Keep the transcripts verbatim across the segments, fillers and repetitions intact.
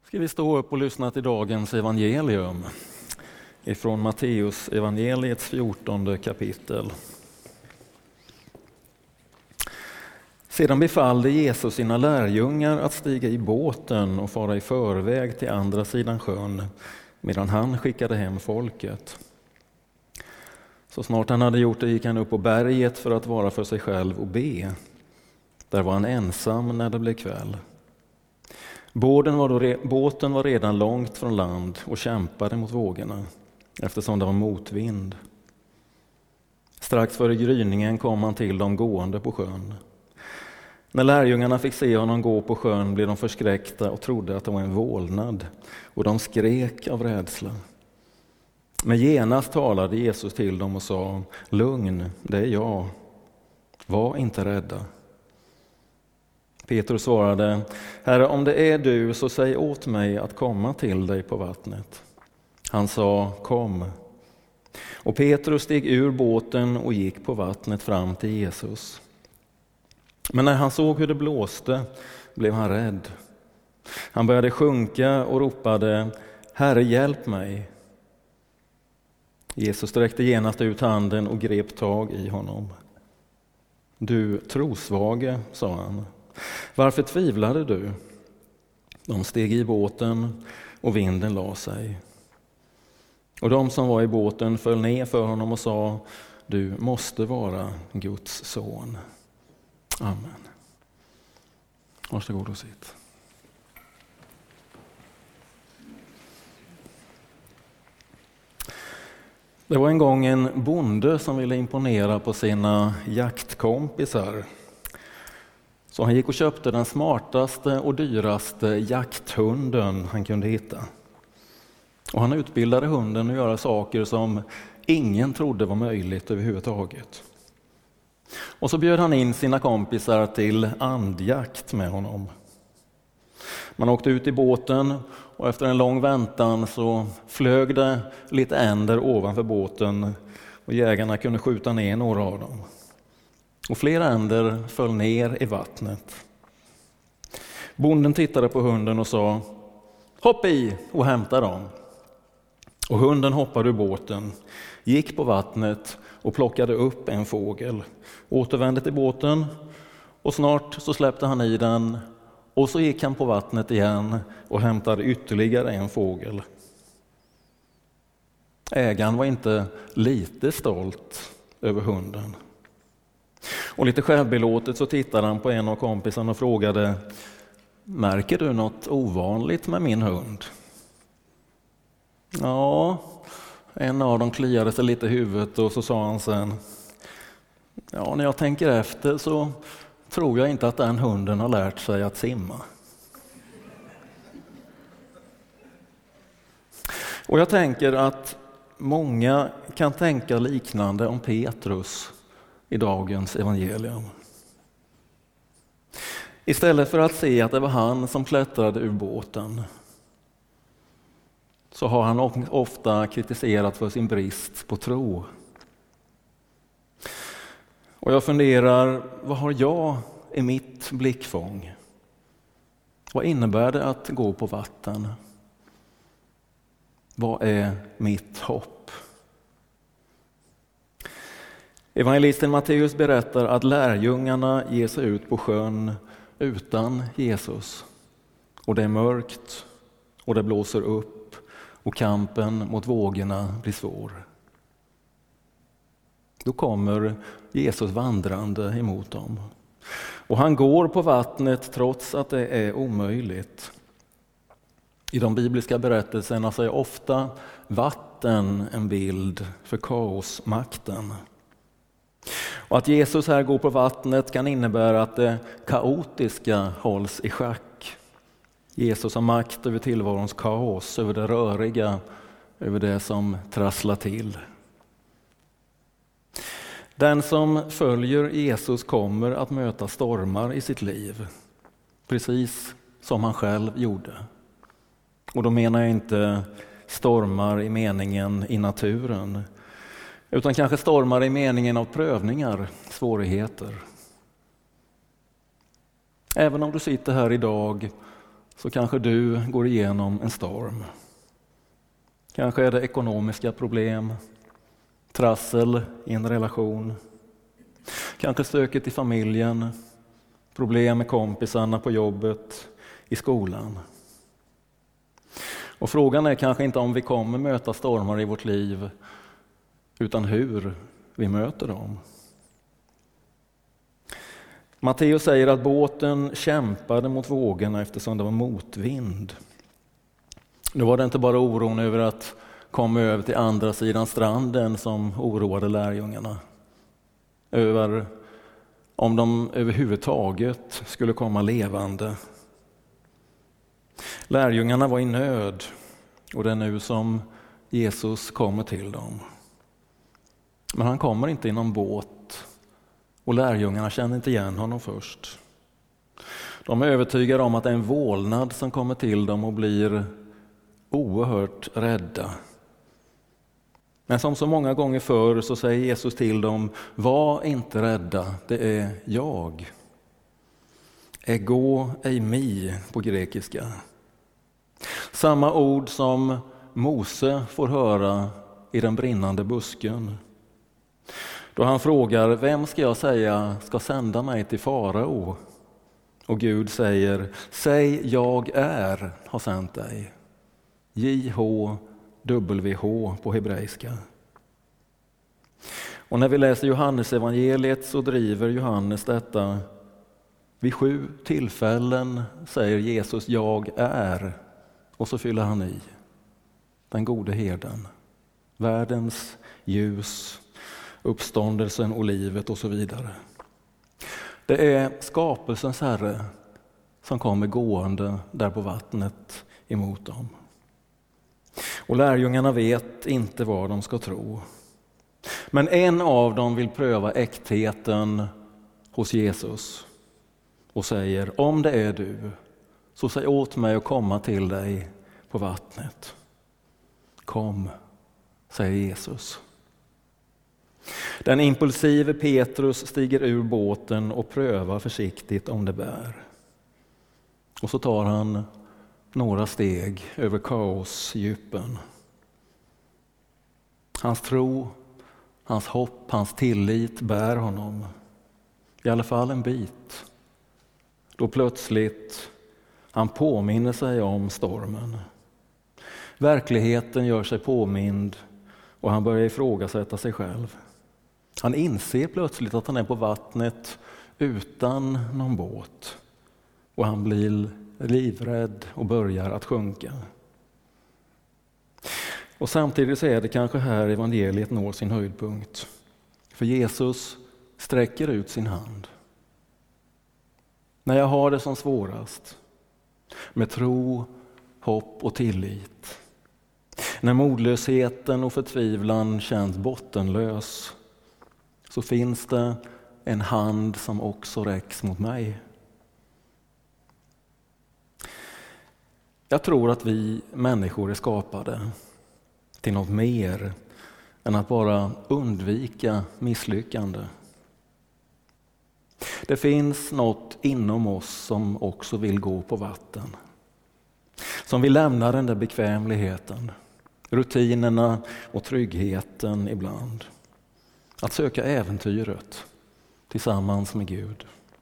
Ska vi stå upp och lyssna till dagens evangelium ifrån Matteus evangeliets fjortonde kapitel. Sedan befallde Jesus sina lärjungar att stiga i båten och fara i förväg till andra sidan sjön, medan han skickade hem folket. Så snart han hade gjort det gick han upp på berget för att vara för sig själv och be. Där var han ensam när det blev kväll. Båten var, då, båten var redan långt från land och kämpade mot vågorna, eftersom det var motvind. Strax före gryningen kom han till dem gående på sjön. När lärjungarna fick se honom gå på sjön blev de förskräckta och trodde att det var en vålnad, och de skrek av rädsla. Men genast talade Jesus till dem och sa: "Lugn, det är jag. Var inte rädda." Petrus svarade: "Herre, om det är du, så säg åt mig att komma till dig på vattnet." Han sa: "Kom." Och Petrus steg ur båten och gick på vattnet fram till Jesus. Men när han såg hur det blåste blev han rädd. Han började sjunka och ropade: "Herre, hjälp mig." Jesus sträckte genast ut handen och grep tag i honom. "Du trosvage", sa han, "varför tvivlade du?" De steg i båten och vinden la sig. Och de som var i båten föll ner för honom och sa: "Du måste vara Guds son." Amen. Varsågod och sitt. Det var en gång en bonde som ville imponera på sina jaktkompisar. Så han gick och köpte den smartaste och dyraste jakthunden han kunde hitta. Och han utbildade hunden att göra saker som ingen trodde var möjligt överhuvudtaget. Och så bjöd han in sina kompisar till andjakt med honom. Man åkte ut i båten och efter en lång väntan så flög det lite änder ovanför båten och jägarna kunde skjuta ner några av dem. Och flera änder föll ner i vattnet. Bonden tittade på hunden och sa: "Hopp i och hämta dem." Och hunden hoppade ur båten, gick på vattnet och plockade upp en fågel, återvände till båten och snart så släppte han i den, och så gick han på vattnet igen och hämtade ytterligare en fågel. Ägaren var inte lite stolt över hunden. Och lite självbelåtet så tittade han på en av kompisarna och frågade: "Märker du något ovanligt med min hund?" Ja, en av dem kliade sig lite i huvudet och så sa han sen: "Ja, när jag tänker efter så tror jag inte att den hunden har lärt sig att simma." Och jag tänker att många kan tänka liknande om Petrus i dagens evangelium. Istället för att se att det var han som klättrade ur båten, så har han ofta kritiserat för sin brist på tro. Och jag funderar, vad har jag i mitt blickfång? Vad innebär det att gå på vatten? Vad är mitt hopp? Evangelisten Matteus berättar att lärjungarna ger sig ut på sjön utan Jesus. Och det är mörkt och det blåser upp och kampen mot vågorna blir svår. Då kommer Jesus vandrande emot dem. Och han går på vattnet trots att det är omöjligt. I de bibliska berättelserna så är ofta vatten en bild för kaosmakten. Och att Jesus här går på vattnet kan innebära att det kaotiska hålls i schack. Jesus har makt över tillvarons kaos, över det röriga, över det som trasslar till. Den som följer Jesus kommer att möta stormar i sitt liv, precis som han själv gjorde. Och då menar jag inte stormar i meningen i naturen, utan kanske stormar i meningen av prövningar, svårigheter. Även om du sitter här idag så kanske du går igenom en storm. Kanske är det ekonomiska problem, trassel i en relation. Kanske stöket i familjen, problem med kompisarna på jobbet, i skolan. Och frågan är kanske inte om vi kommer möta stormar i vårt liv, utan hur vi möter dem. Matteus säger att båten kämpade mot vågorna eftersom det var motvind. Nu var det inte bara oron över att komma över till andra sidan stranden som oroade lärjungarna. Över om de överhuvudtaget skulle komma levande. Lärjungarna var i nöd och det är nu som Jesus kommer till dem. Men han kommer inte i någon båt och lärjungarna känner inte igen honom först. De är övertygade om att det är en vålnad som kommer till dem och blir oerhört rädda. Men som så många gånger förr så säger Jesus till dem: var inte rädda, det är jag. Ego eimi på grekiska. Samma ord som Mose får höra i den brinnande busken. Då han frågar: vem ska jag säga ska sända mig till farao? Och Gud säger: säg jag är har sänt dig. J H W H på hebreiska. Och när vi läser Johannes evangeliet så driver Johannes detta. Vid sju tillfällen säger Jesus jag är, och så fyller han i. Den gode herden, världens ljus, uppståndelsen och livet och så vidare. Det är skapelsens Herre som kommer gående där på vattnet emot dem. Och lärjungarna vet inte vad de ska tro. Men en av dem vill pröva äktheten hos Jesus och säger: om det är du, så säg åt mig att komma till dig på vattnet. Kom, säger Jesus. Den impulsive Petrus stiger ur båten och prövar försiktigt om det bär. Och så tar han några steg över kaosdjupen. Hans tro, hans hopp, hans tillit bär honom. I alla fall en bit. Då plötsligt han påminner sig om stormen. Verkligheten gör sig påmind och han börjar ifrågasätta sig själv. Han inser plötsligt att han är på vattnet utan någon båt. Och han blir livrädd och börjar att sjunka. Och samtidigt så är det kanske här evangeliet når sin höjdpunkt. För Jesus sträcker ut sin hand. När jag har det som svårast, med tro, hopp och tillit. När modlösheten och förtvivlan känns bottenlös, så finns det en hand som också räcks mot mig. Jag tror att vi människor är skapade till något mer än att bara undvika misslyckande. Det finns något inom oss som också vill gå på vatten. Som vill lämna den där bekvämligheten, rutinerna och tryggheten ibland. Att söka äventyret tillsammans med Gud.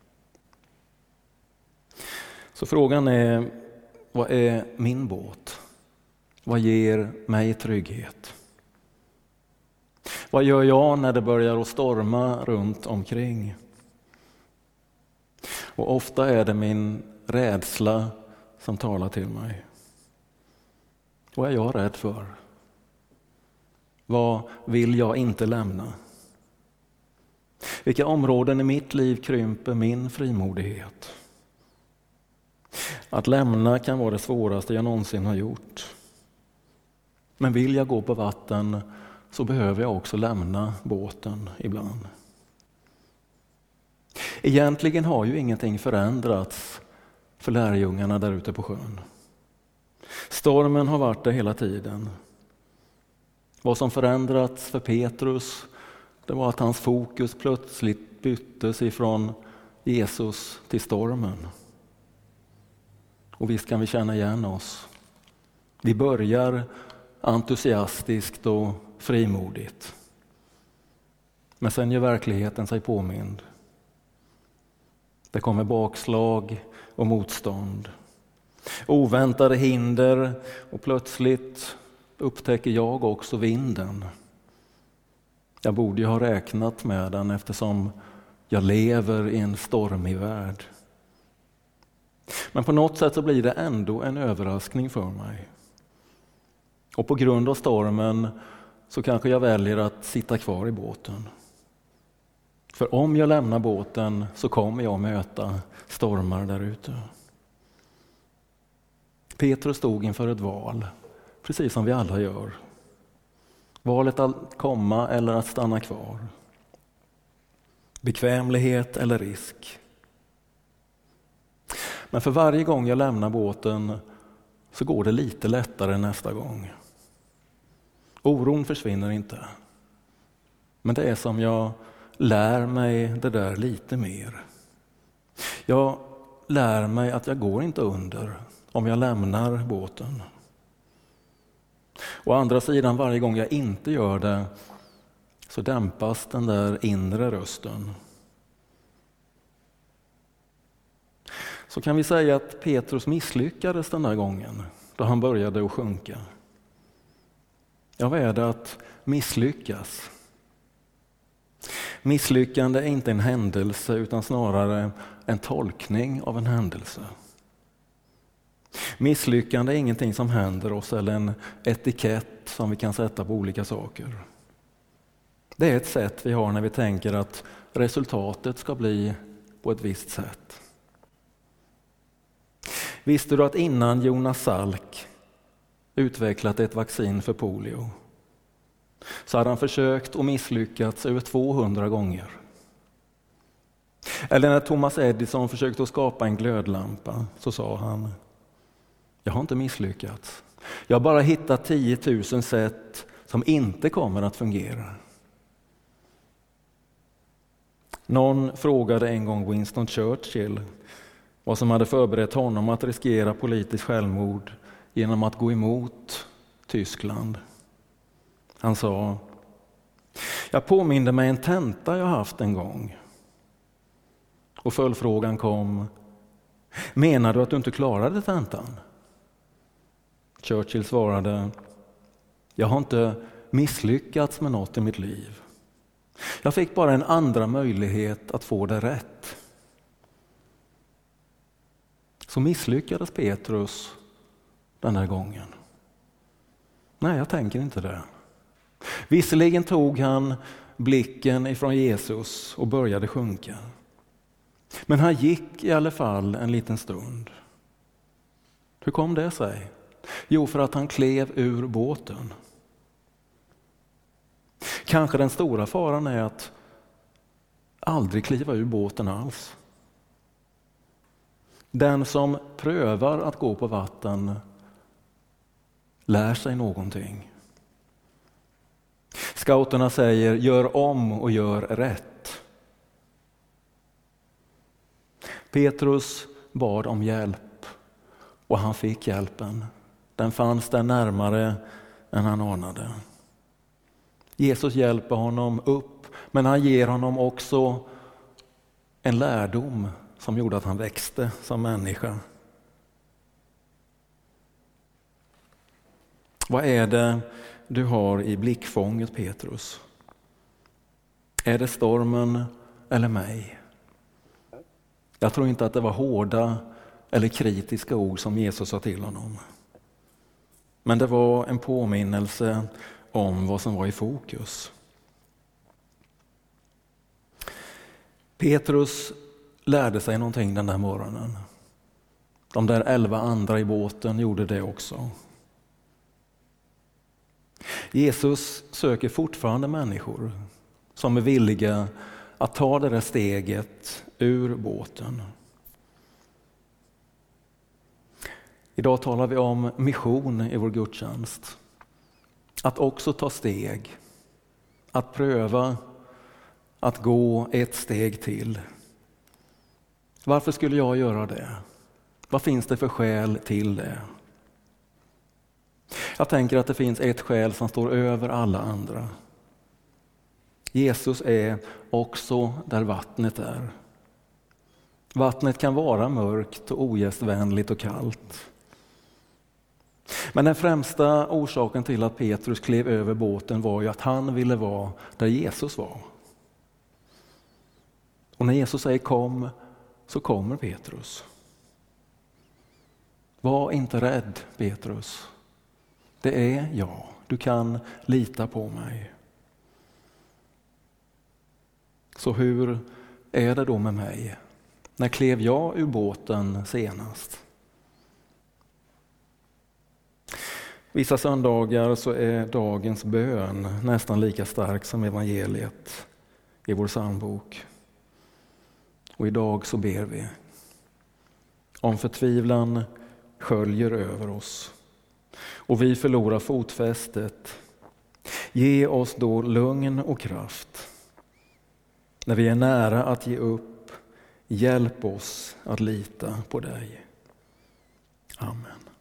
Så frågan är: vad är min båt? Vad ger mig trygghet? Vad gör jag när det börjar att storma runt omkring? Och ofta är det min rädsla som talar till mig. Vad är jag rädd för? Vad vill jag inte lämna? Vilka områden i mitt liv krymper min frimodighet? Att lämna kan vara det svåraste jag någonsin har gjort. Men vill jag gå på vatten så behöver jag också lämna båten ibland. Egentligen har ju ingenting förändrats för lärjungarna där ute på sjön. Stormen har varit där hela tiden. Vad som förändrats för Petrus, det var att hans fokus plötsligt byttes ifrån Jesus till stormen. Och visst kan vi känna igen oss. Vi börjar entusiastiskt och frimodigt. Men sen gör verkligheten sig påmind. Det kommer bakslag och motstånd. Oväntade hinder och plötsligt upptäcker jag också vinden. Jag borde ju ha räknat med den eftersom jag lever i en stormig värld. Men på något sätt så blir det ändå en överraskning för mig. Och på grund av stormen så kanske jag väljer att sitta kvar i båten. För om jag lämnar båten så kommer jag möta stormar där ute. Petrus stod inför ett val, precis som vi alla gör. Valet att komma eller att stanna kvar. Bekvämlighet eller risk. Men för varje gång jag lämnar båten så går det lite lättare nästa gång. Oron försvinner inte. Men det är som jag lär mig det där lite mer. Jag lär mig att jag går inte under om jag lämnar båten. Å andra sidan, varje gång jag inte gör det så dämpas den där inre rösten. Så kan vi säga att Petrus misslyckades den där gången då han började att sjunka. Ja, vad är det att misslyckas? Misslyckande är inte en händelse utan snarare en tolkning av en händelse. Misslyckande är ingenting som händer oss eller en etikett som vi kan sätta på olika saker. Det är ett sätt vi har när vi tänker att resultatet ska bli på ett visst sätt. Visste du att innan Jonas Salk utvecklat ett vaccin för polio så hade han försökt och misslyckats över tvåhundra gånger? Eller när Thomas Edison försökte att skapa en glödlampa så sa han: jag har inte misslyckats. Jag har bara hittat tio tusen sätt som inte kommer att fungera. Någon frågade en gång Winston Churchill vad som hade förberett honom att riskera politiskt självmord genom att gå emot Tyskland. Han sa: jag påminde mig en tenta jag haft en gång. Och följdfrågan kom: menar du att du inte klarade tentan? Churchill svarade: jag har inte misslyckats med något i mitt liv. Jag fick bara en andra möjlighet att få det rätt. Så misslyckades Petrus den här gången? Nej, jag tänker inte det. Visserligen tog han blicken ifrån Jesus och började sjunka. Men han gick i alla fall en liten stund. Hur kom det sig? Jo, för att han klev ur båten. Kanske den stora faran är att aldrig kliva ur båten alls. Den som prövar att gå på vatten lär sig någonting. Scouterna säger: gör om och gör rätt. Petrus bad om hjälp och han fick hjälpen. Den fanns där närmare än han anade. Jesus hjälper honom upp, men han ger honom också en lärdom som gjorde att han växte som människa. Vad är det du har i blickfånget, Petrus? Är det stormen eller mig? Jag tror inte att det var hårda eller kritiska ord som Jesus sa till honom. Men det var en påminnelse om vad som var i fokus. Petrus lärde sig någonting den där morgonen. De där elva andra i båten gjorde det också. Jesus söker fortfarande människor som är villiga att ta det där steget ur båten. Idag talar vi om mission i vår gudstjänst. Att också ta steg. Att pröva att gå ett steg till. Varför skulle jag göra det? Vad finns det för skäl till det? Jag tänker att det finns ett skäl som står över alla andra. Jesus är också där vattnet är. Vattnet kan vara mörkt och ogästvänligt och kallt. Men den främsta orsaken till att Petrus klev över båten var ju att han ville vara där Jesus var. Och när Jesus säger kom, så kommer Petrus. Var inte rädd, Petrus. Det är jag. Du kan lita på mig. Så hur är det då med mig? När klev jag ur båten senast? Vissa söndagar så är dagens bön nästan lika stark som evangeliet i vår psalmbok. Och idag så ber vi. Om förtvivlan sköljer över oss och vi förlorar fotfästet, ge oss då lugn och kraft. När vi är nära att ge upp, hjälp oss att lita på dig. Amen.